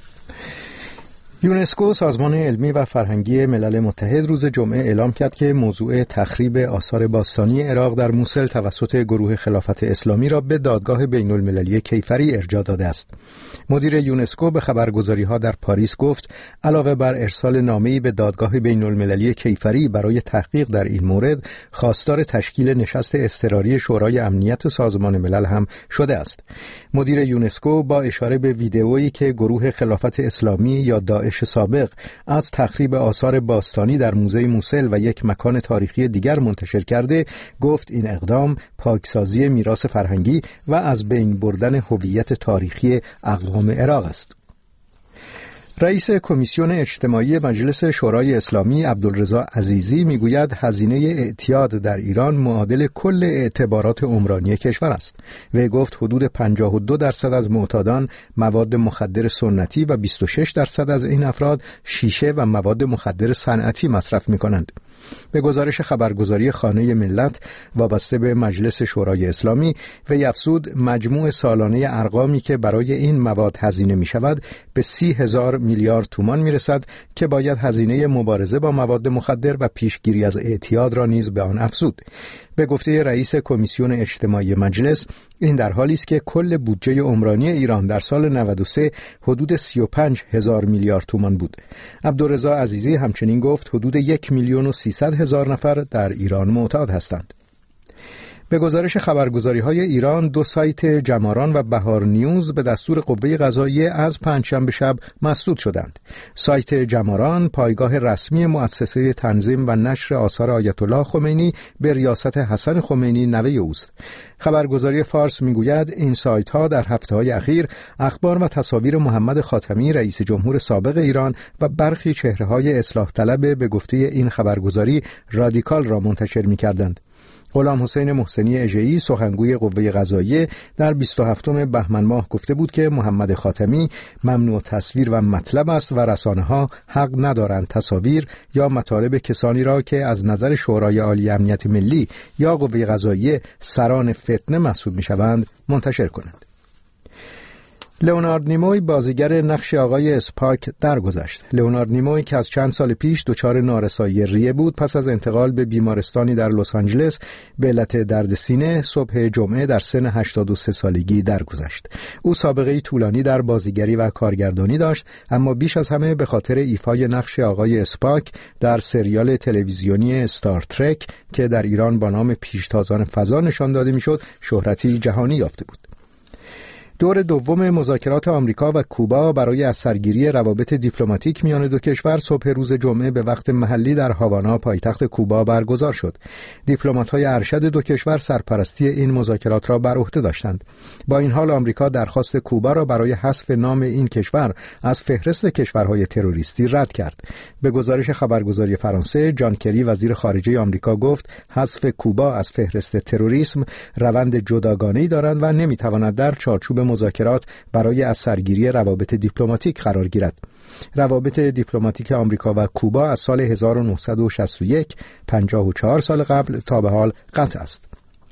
یونسکو، سازمان علمی و فرهنگی ملل متحد، روز جمعه اعلام کرد که موضوع تخریب آثار باستانی عراق در موصل توسط گروه خلافت اسلامی را به دادگاه بین المللی کیفری ارجاع داده است. مدیر یونسکو به خبرگزاری‌ها در پاریس گفت علاوه بر ارسال نامه‌ای به دادگاه بین المللی کیفری برای تحقیق در این مورد، خواستار تشکیل نشست اضطراری شورای امنیت سازمان ملل هم شده است. مدیر یونسکو با اشاره به ویدئویی که گروه خلافت اسلامی یا داعش سابق از تخریب آثار باستانی در موزه موصل و یک مکان تاریخی دیگر منتشر کرده، گفت این اقدام پاکسازی میراث فرهنگی و از بین بردن هویت تاریخی اقوام عراق است. رئیس کمیسیون اجتماعی مجلس شورای اسلامی عبدالرضا عزیزی میگوید هزینه اعتیاد در ایران معادل کل اعتبارات عمرانی کشور است. وی گفت حدود پنجاه و دو درصد از معتادان مواد مخدر سنتی و بیست و شش درصد از این افراد شیشه و مواد مخدر صنعتی مصرف می‌کنند. به گزارش خبرگزاری خانه ملت وابسته به مجلس شورای اسلامی، وی افزود مجموع سالانه ارقامی که برای این مواد هزینه می شود به سی هزار میلیارد تومان می رسد که باید هزینه مبارزه با مواد مخدر و پیشگیری از اعتیاد را نیز به آن افزود. به گفته رئیس کمیسیون اجتماعی مجلس، این در حالی است که کل بودجه عمرانی ایران در سال نود و سه حدود سی و پنج هزار میلیارد تومان بود. عبدالرضا عزیزی همچنین گفت حدود یک میلیون و سیصد هزار نفر در ایران معتاد هستند. به گزارش خبرگزاری‌های ایران، دو سایت جماران و بهار نیوز به دستور قوه قضاییه از پنجشنبه شب مسدود شدند. سایت جماران پایگاه رسمی مؤسسه تنظیم و نشر آثار آیت الله خمینی به ریاست حسن خمینی نوه اوست. خبرگزاری فارس میگوید این سایت‌ها در هفته‌های اخیر اخبار و تصاویر محمد خاتمی رئیس جمهور سابق ایران و برخی چهره‌های اصلاح طلب به گفته این خبرگزاری رادیکال را منتشر می‌کردند. غلام حسین محسنی اژه‌ای، سخنگوی قوه قضاییه، در بیست و هفتم بهمن ماه گفته بود که محمد خاتمی ممنوع تصویر و مطلب است و رسانه‌ها حق ندارند تصاویر یا مطالب کسانی را که از نظر شورای عالی امنیت ملی یا قوه قضاییه سران فتنه محسوب می‌شوند منتشر کنند. لئونارد نیموی، بازیگر نقش آقای اسپاک، درگذشت. لئونارد نیموی که از چند سال پیش دچار نارسایی ریه بود، پس از انتقال به بیمارستانی در لس آنجلس به علت درد سینه، صبح جمعه در سن هشتاد و سه سالگی درگذشت. او سابقه طولانی در بازیگری و کارگردانی داشت، اما بیش از همه به خاطر ایفای نقش آقای اسپاک در سریال تلویزیونی استار ترک که در ایران با نام پیشتازان فضا نشان داده میشد، شهرتی جهانی یافته بود. دور دوم مذاکرات آمریکا و کوبا برای اثرگیری روابط دیپلماتیک میان دو کشور صبح روز جمعه به وقت محلی در هاوانا، پایتخت کوبا، برگزار شد. دیپلمات‌های ارشد دو کشور سرپرستی این مذاکرات را بر عهده داشتند. با این حال آمریکا درخواست کوبا را برای حذف نام این کشور از فهرست کشورهای تروریستی رد کرد. به گزارش خبرگزاری فرانسه، جان کری، وزیر خارجه آمریکا، گفت حذف کوبا از فهرست تروریسم روند جداگانه‌ای دارد و نمی‌تواند در چارچوب مذاکرات برای اثرگیری روابط دیپلماتیک قرار گیرد. روابط دیپلماتیک آمریکا و کوبا از سال هزار و نهصد و شصت و یک، پنجاه و چهار سال قبل، تا به حال قطع است.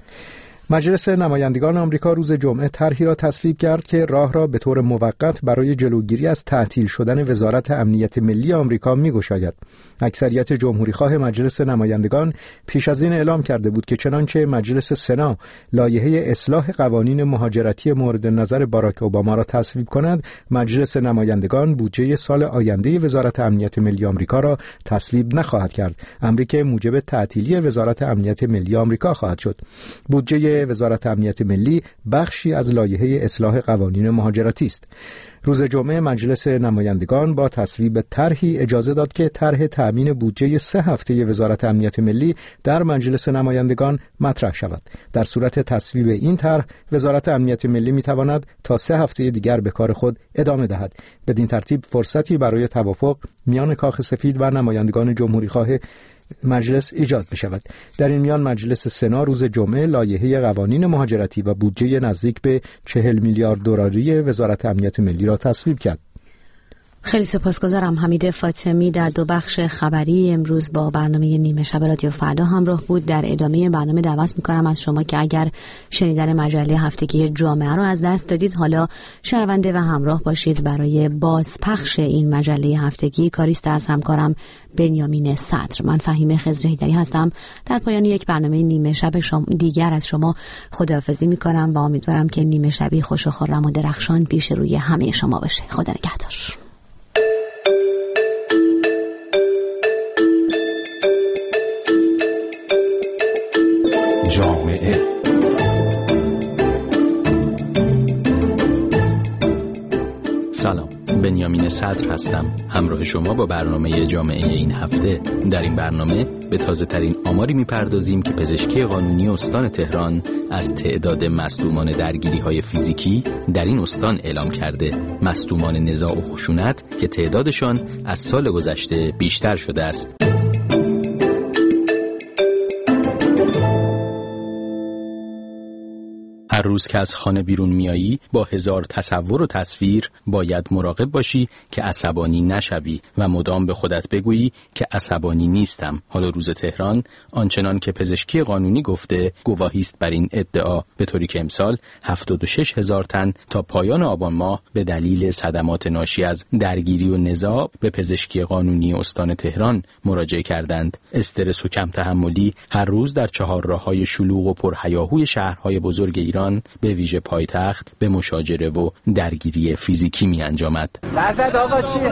مجلس نمایندگان آمریکا روز جمعه طرحی را تصویب کرد که راه را به طور موقت برای جلوگیری از تعطیل شدن وزارت امنیت ملی آمریکا می‌گشاید. اکثریت جمهوری‌خواه مجلس نمایندگان پیش از این اعلام کرده بود که چنانچه مجلس سنا لایحه اصلاح قوانین مهاجرتی مورد نظر باراک اوباما را تصویب کند، مجلس نمایندگان بودجه سال آینده وزارت امنیت ملی آمریکا را تصویب نخواهد کرد، امری که موجب تعطیلی وزارت امنیت ملی آمریکا خواهد شد. بودجه وزارت امنیت ملی بخشی از لایحه اصلاح قوانین مهاجرتی است. روز جمعه مجلس نمایندگان با تصویب طرحی اجازه داد که طرح تأمین بودجه سه هفته وزارت امنیت ملی در مجلس نمایندگان مطرح شود. در صورت تصویب این طرح، وزارت امنیت ملی میتواند تا سه هفته دیگر به کار خود ادامه دهد. بدین ترتیب فرصتی برای توافق میان کاخ سفید و نمایندگان جمهوری‌خواه مجلس ایجاد می شود. در این میان مجلس سنا روز جمعه لایحه قوانین مهاجرتی و بودجه نزدیک به چهل میلیارد دلاری وزارت امنیت ملی را تصویب کرد. خیلی سپاسگزارم. حمید فاطمی در دو بخش خبری امروز با برنامه نیمه شب رادیو فردا همراه بود. در ادامه برنامه دعوت میکنم از شما که اگر شنیدن مجله هفتگی جامعه رو از دست دادید، حالا شنونده و همراه باشید برای بازپخش این مجله هفتگی. کاریست از همکارم بنیامین صدر. من فهیمه خضرهیدری هستم. در پایان یک برنامه نیمه شب شما دیگر از شما خداحافظی میکنم و امیدوارم که نیمه شبی خوش و خرم و درخشان پیش روی همه شما باشه. خدا نگهدار. جامعه سلام، بنیامین صدر هستم، همراه شما با برنامه جامعه این هفته. در این برنامه به تازه ترین آماری میپردازیم که پزشکی قانونی استان تهران از تعداد مصدومان درگیری های فیزیکی در این استان اعلام کرده. مصدومان نزاع و خشونت که تعدادشان از سال گذشته بیشتر شده است. هر روز که از خانه بیرون میایی با هزار تصور و تصویر باید مراقب باشی که عصبانی نشوی و مدام به خودت بگویی که عصبانی نیستم. حالا روز تهران آنچنان که پزشکی قانونی گفته گواهی است بر این ادعا، به طوری که امسال هفتاد و شش هزار تن تا پایان آبان ماه به دلیل صدمات ناشی از درگیری و نزاع به پزشکی قانونی استان تهران مراجعه کردند. استرس و کم تحملی هر روز در چهارراه‌های شلوغ و پرهیاهوی شهرهای بزرگ ایران به ویژه پایتخت به مشاجره و درگیری فیزیکی می انجامد. نزد آقا چی؟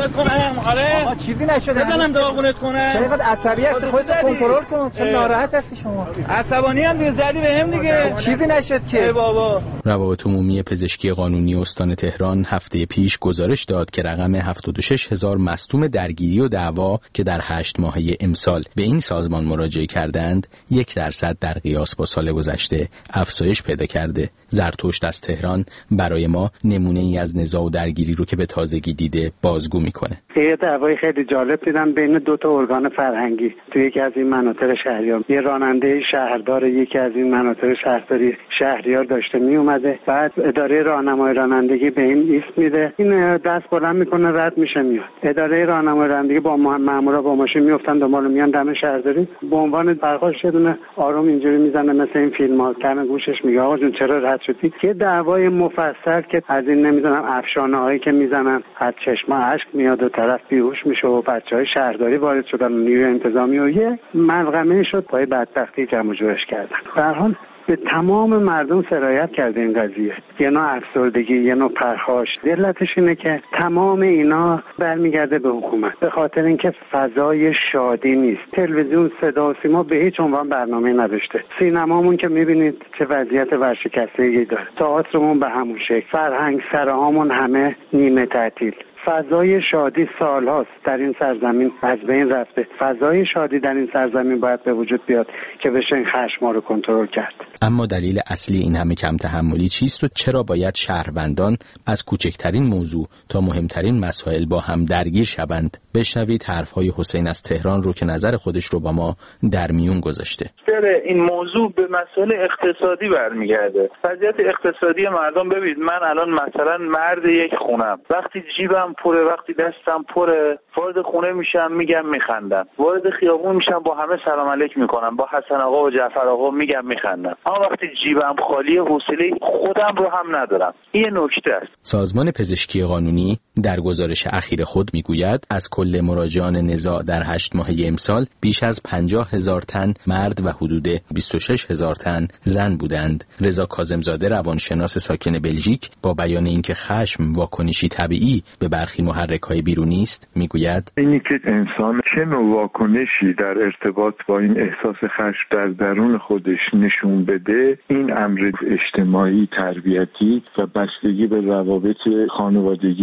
آره آقا چیزی نشده. بزنم داغونت کنم. چرا اینقدر عصبی هستی؟ خودت کنترل کن. چرا ناراحت هستی شما؟ عصبانی هم دیگه زدی بهم دیگه. چیزی نشد که. ای بابا. روابط عمومی پزشکی قانونی استان تهران هفته پیش گزارش داد که رقم هفتاد و شش هزار مصدوم درگیری و دعوا که در هشت ماهه امسال به این سازمان مراجعه کردند، یک درصد در قیاس با سال گذشته افزایش پیدا کرده. زرتشت از تهران برای ما نمونه ای از نزاع و درگیری رو که به تازگی دیده بازگو میکنه. یه دعوای خیلی جالب دیدم بین دو تا ارگان فرهنگی توی یکی از این مناطق شهریار. یه راننده شهردار یکی از این مناطق شهرداری شهریار داشته می اومده، بعد اداره راهنمای رانندگی به این ایست میده، این دست بلند میکنه رد میشه میاد. اداره راهنمای رانندگی با مامورا با ماشین میافتن دنبال میان دم شهرداری، به عنوان برخاست یه دونه آروم اینجوری میزنه مثل این فیلم‌ها، دم گوشش میگه آقا جون چرا رد شدی؟ یه دعوای مفصل که از این نمیدونم افشانه‌هایی که میزنن از چشم اشک میاد و طرف بیهوش میشه و بچهای شهرداری وارد شدن و نیروی انتظامی و یه ملغمه شد پای بدبختی جمع جورش کردن. به هر حال به تمام مردم سرایت کرده این قضیه. یه نوع افسردگی، یه نوع پرخاش. علتش اینه که تمام اینا برمیگرده به حکومت، به خاطر اینکه فضای شادی نیست. تلویزیون، صدا و سیما به هیچ عنوان برنامه نداشته. سینمامون که میبینید چه وضعیت ورشکستگی داره. تئاترمون به همون شکل. فرهنگ سراهامون همه نیمه تعطیل. فضای شادی سالهاست در این سرزمین از بین رفته. فضای شادی در این سرزمین باید به وجود بیاد که بشه این خشم‌ها رو کنترل کرد. اما دلیل اصلی این همه کم تحملی چیست و چرا باید شهروندان از کوچکترین موضوع تا مهمترین مسائل با هم درگیر شوند؟ بشنوید حرف‌های حسین از تهران رو که نظر خودش رو با ما در میون گذاشته. این موضوع به مسائل اقتصادی برمیگرده. وضعیت اقتصادی مردم ببینید، من الان مثلا مرد یک خونم، وقتی جیبم پره، وقتی دستم پره، وارد خونه میشم میگم میخندم، وارد خیابون میشم با همه سلام علیک میکنم، با حسن آقا و جعفر آقا میگم میخندم. اما وقتی جیبم خالی، حوصله خودم رو هم ندارم. این نکته است. سازمان پزشکی قانونی در گزارش اخیر خود میگوید از کل مراجعان نزاع در هشت ماهه امسال بیش از پنجاه هزار تن مرد و حدود بیست و شش هزار تن زن بودند. رضا کاظمزاده روانشناس ساکن بلژیک با بیان اینکه خشم واکنشی طبیعی به برخی محرک‌های بیرونی است میگوید اینی که انسان چه نوع واکنشی در ارتباط با این احساس خشم در درون خودش نشون بده، این امر اجتماعی تربیتی و بستگی به روابط خانوادگی داره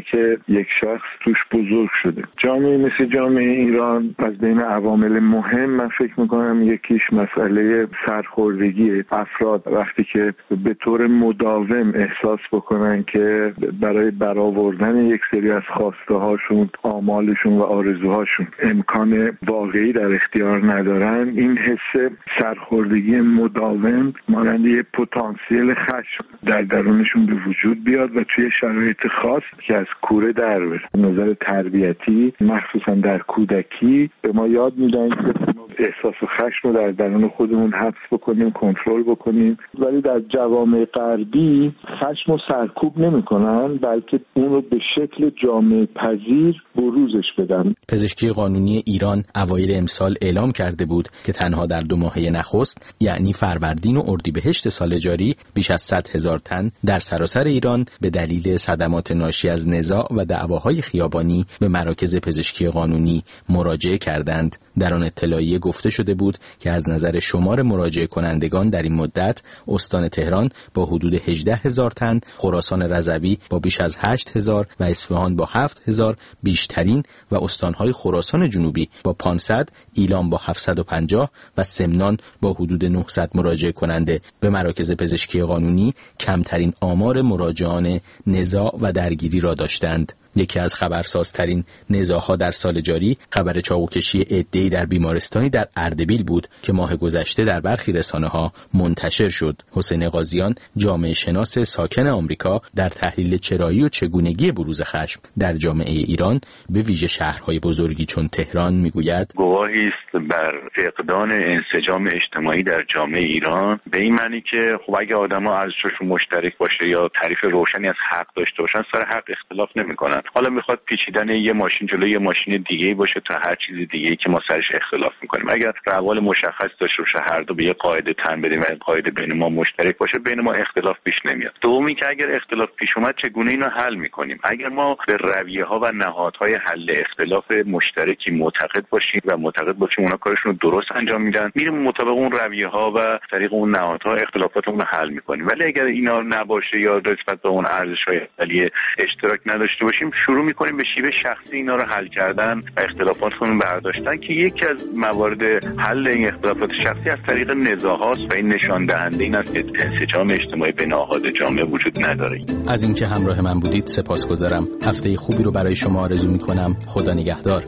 که یک شخص توش بزرگ شده. جامعه مثل جامعه ایران از بین عوامل مهم من فکر میکنم یکیش مسئله سرخوردگی افراد وقتی که به طور مداوم احساس بکنن که برای برآوردن یک سری از خواسته هاشون، آمالشون و آرزوهاشون امکان واقعی در اختیار ندارن، این حس سرخوردگی مداوم مانند یک پتانسیل خشم در درونشون به وجود بیاد و توی شرایط خاص که از کوره در بره. نظر تربیتی مخصوصا در کودکی به ما یاد میدن که احساس خشم رو در درون خودمون حبس بکنیم، کنترل بکنیم، ولی در جوامع غربی خشم رو سرکوب نمیکنن بلکه اون رو به شکل جامعه پذیر بروزش بدن. پزشکی قانونی ایران اوایل امسال اعلام کرده بود که تنها در دو ماهه نخست یعنی فروردین و اردیبهشت سال جاری بیش از صد هزار تن در سراسر ایران به دلیل صدمات ناشی از نزاع و دعواهای خیابانی به مراکز پزشکی قانونی مراجعه کردند. در آن اطلاعیه گفته شده بود که از نظر شمار مراجعه کنندگان در این مدت استان تهران با حدود هجده هزار تن، خراسان رضوی با بیش از هشت هزار و اصفهان با هفت هزار بیشترین و استانهای خراسان جنوبی با پانصد، ایلام با هفتصد و پنجاه و سمنان با حدود نهصد مراجعه کننده به مراکز پزشکی قانونی کمترین آمار مراجعان نزاع و درگیری را داشتند. یکی از خبرسازترین نزاع‌ها در سال جاری خبر چاقوکشی عده‌ای در بیمارستانی در اردبیل بود که ماه گذشته در برخی رسانه‌ها منتشر شد. حسین قاضیان، جامعه شناس ساکن آمریکا، در تحلیل چرایی و چگونگی بروز خشم در جامعه ایران به ویژه شهرهای بزرگی چون تهران میگوید گواهی است بر فقدان انسجام اجتماعی در جامعه ایران، به این معنی که خب اگه آدما ارزششون مشترک باشه یا تعریف روشنی از حق داشته باشن سر حق اختلاف نمی‌کنن. حالا میخواد پیچیدن یه ماشین جلوی یه ماشین دیگه باشه تا هر چیز دیگه‌ای که ما سرش اختلاف میکنیم. اگر روال مشخص داشته باشه هر دو به یه قاعده تن بدیم و این قاعده بین ما مشترک باشه، بین ما اختلاف پیش نمیاد. دومی که اگر اختلاف پیش اومد چگونه اینو حل میکنیم؟ اگر ما به رویه‌ها و نهادهای حل اختلاف مشترکی معتقد باشیم و معتقد باشیم اونا کارشون رو درست انجام میدن، میریم مطابق اون رویه‌ها و طریق اون نهادها اختلافاتمون رو حل میکنیم. ولی اگر اینا نباشه یا نسبت به اون ارزش‌های اولیه اشتراک نداشته باشیم، شروع میکنیم به شیوه شخصی اینا رو حل کردن و اختلافاتمون برداشتن که یکی از موارد حل این اختلافات شخصی از طریق نزاعات و این نشان دهنده این است که انسجام اجتماعی بین نهاد جامعه وجود نداره. از اینکه همراه من بودید سپاسگزارم. هفته خوبی رو برای شما آرزو میکنم. خدا نگهدار.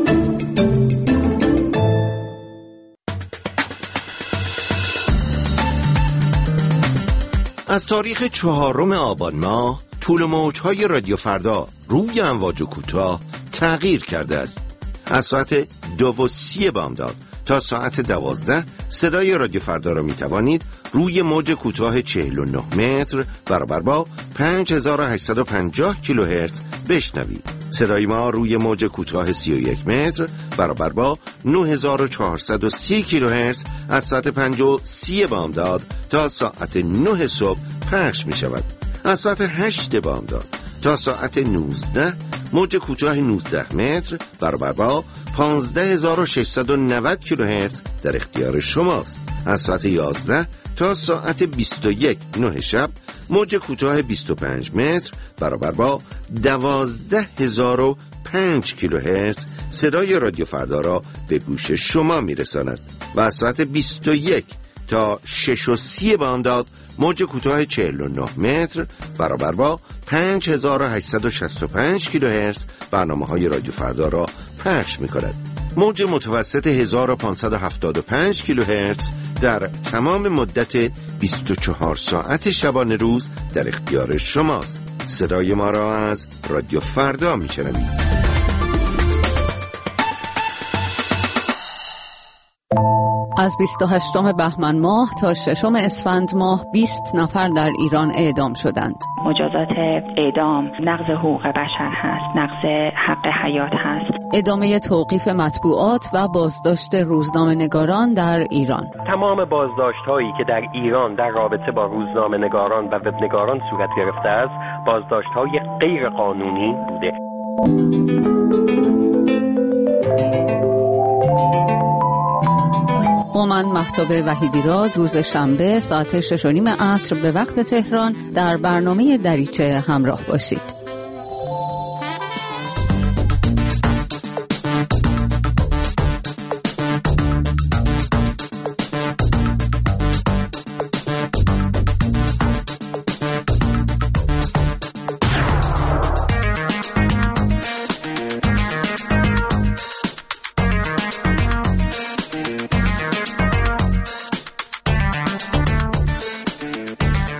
از تاریخ چهارم آبان ماه طول موج‌های رادیو فردا روی امواج کوتاه تغییر کرده است. از ساعت دو و سی بامداد تا ساعت دوازده صدای رادیو فردا را می توانید روی موج کوتاه چهل و نه متر برابر با پنج هزار و هشتصد و پنجاه کیلوهرتز بشنوید. صدای ما روی موج کوتاه سی و یک متر برابر با نه هزار و چهارصد و سی کیلوهرتز از ساعت پنج و سی بامداد تا ساعت نه صبح پخش می شود. از ساعت هشت بامداد تا ساعت نوزده موج کوتاه نوزده متر برابر با پانزده هزار و ششصد و نود کیلوهرتز در اختیار شماست. از ساعت یازده تا ساعت بیست و یک نه شب موج کوتاه بیست و پنج متر برابر با دوازده هزار و پنج کیلوهرتز صدای رادیو فردا را به گوش شما میرساند و از ساعت بیست و یک تا شش و سی بامداد موج کوتاه چهل و نه متر برابر با پنج هزار و هشتصد و شصت و پنج کیلوهرتز برنامه‌های رادیو فردا را پخش می‌کند. موج متوسط هزار و پانصد و هفتاد و پنج کیلوهرتز در تمام مدت بیست و چهار ساعت شبانه روز در اختیار شماست. صدای ما را از رادیو فردا می‌شنوید. از بیست و هشتم بهمن ماه تا ششم اسفند ماه بیست نفر در ایران اعدام شدند. مجازات اعدام نقض حقوق بشر هست، نقض حق حیات هست. ادامه توقیف مطبوعات و بازداشت روزنامه‌نگاران در ایران. تمام بازداشت‌هایی که در ایران در رابطه با روزنامه‌نگاران و وبنگاران صورت گرفته است، بازداشت‌های غیر قانونی بوده. با من مهتاب وحیدیراد روز شنبه ساعت شش و نیم عصر به وقت تهران در برنامه دریچه همراه باشید.